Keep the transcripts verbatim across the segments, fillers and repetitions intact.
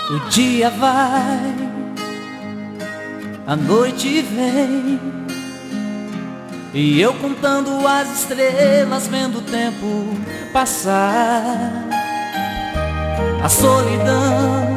O dia vai, a noite vem, e eu contando as estrelas, vendo o tempo passar. A solidão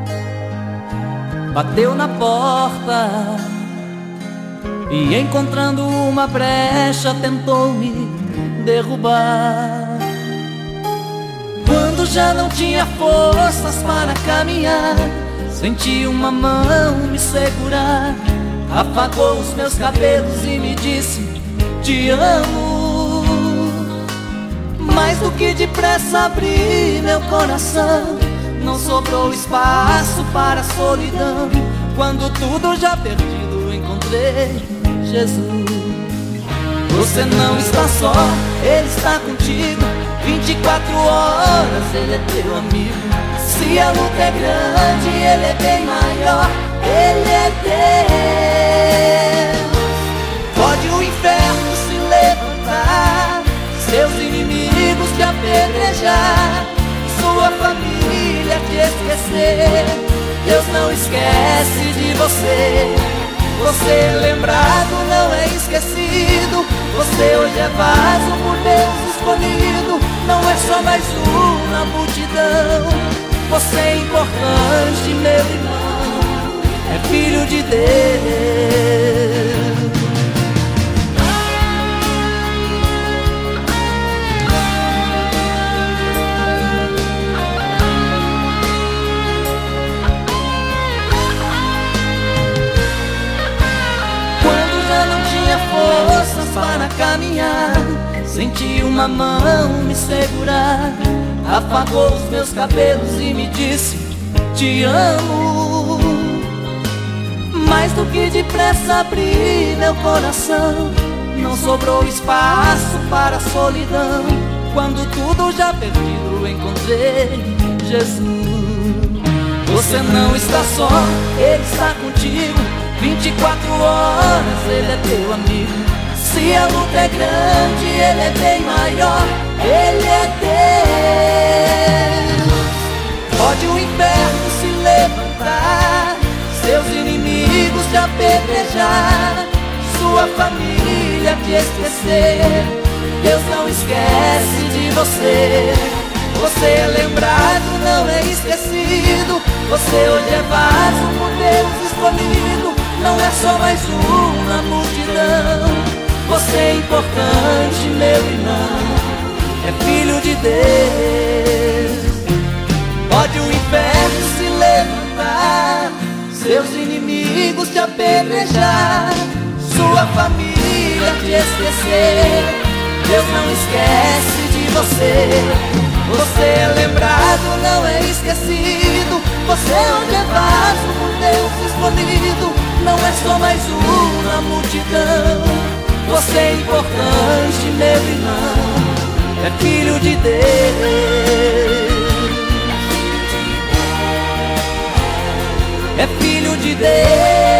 bateu na porta e, encontrando uma brecha, tentou me derrubar. Quando já não tinha forças para caminhar, senti uma mão me segurar, afagou os meus cabelos e me disse: te amo. Mais do que depressa abri meu coração, não sobrou espaço para a solidão. Quando tudo já perdido, encontrei Jesus. Você não está só, Ele está contigo. Vinte e quatro horas, Ele é teu amigo. Se a luta é grande, Ele é bem maior. Ele é Deus. Pode o inferno se levantar, seus inimigos te apedrejar, sua família te esquecer, Deus não esquece de você. Você é lembrado, não é esquecido. Você hoje é vaso por Deus escolhido. Não é só mais um na multidão. Você é importante, meu irmão, é filho de Deus. Forças para caminhar, senti uma mão me segurar, afagou os meus cabelos e me disse: te amo. Mais do que depressa abri meu coração, não sobrou espaço para a solidão. Quando tudo já perdido, encontrei Jesus. Você não está só, Ele está contigo. Vinte e quatro horas, Ele é teu amigo. Se a luta é grande, Ele é bem maior. Ele é Deus. Pode o inferno se levantar, seus inimigos te apedrejar, sua família te esquecer, Deus não esquece de você. Você é lembrado, não é esquecido. Você hoje é vaso por Deus escolhido. Não é só mais um na multidão. Você é importante, meu irmão, é filho de Deus. Pode o inferno se levantar, seus inimigos te apedrejar, sua família te esquecer, Deus não esquece de você. Você é lembrado, não é esquecido. Você hoje é vaso por Deus escolhido. Não é só mais um na multidão. Você é importante, meu irmão, é filho de Deus. É filho de Deus.